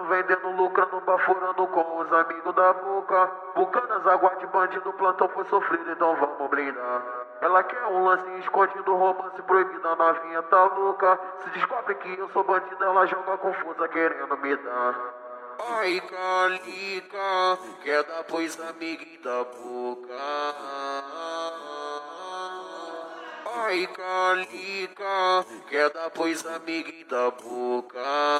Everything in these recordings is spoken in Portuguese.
vendendo, lucrando, baforando com os amigos da boca. Bucanas, água de bandido, plantão foi sofrido, então vamos blindar. Ela quer um lance escondido, romance proibido, a novinha tá louca. Se descobre que eu sou bandido, ela joga confusa querendo me dar. Ai, calica, quer dar pois amiguinho da boca. Ai, calica, quer dar pois amiguinho da boca.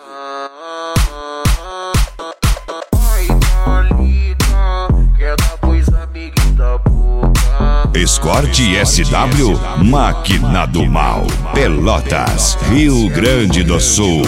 Ai, calica, quer dar pois amiguinho da boca. Escorte SW, Máquina do Mal, Pelotas, Rio Grande do Sul.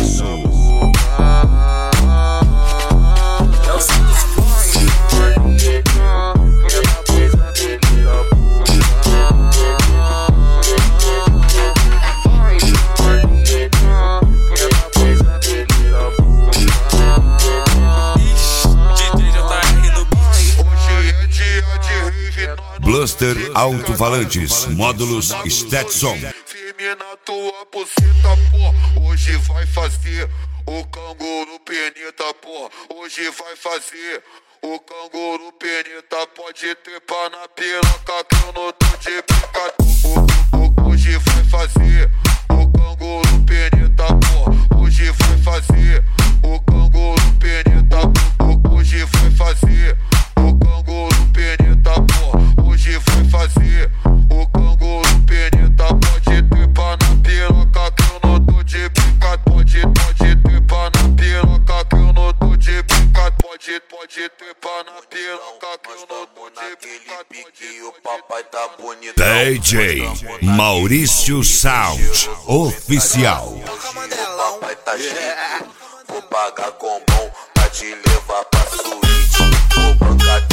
Bluster Alto-Falantes, módulos Stetson. Firme na tua buceta, pô. Hoje vai fazer o canguru peneta, pô. Hoje vai fazer o canguru peneta. Pode trepar na piroca que eu não tô de brincadeira. Hoje vai fazer o canguru peneta, pô. Hoje vai fazer o canguru peneta, pô. Hoje vai fazer o canguru peneta, pô. Hoje vai fazer o canguru peneta. Pode trepar na piroca que eu não tô de brincadeira. Pode trepar na piroca que eu não tô de brincadeira. Pode trepar na piroca que eu não tô de brincadeira. O papai tá bonito. DJ Maurício Sound Oficial. O papai tá chique. Vou pagar com mão pra te levar pra suíte. Vou bancar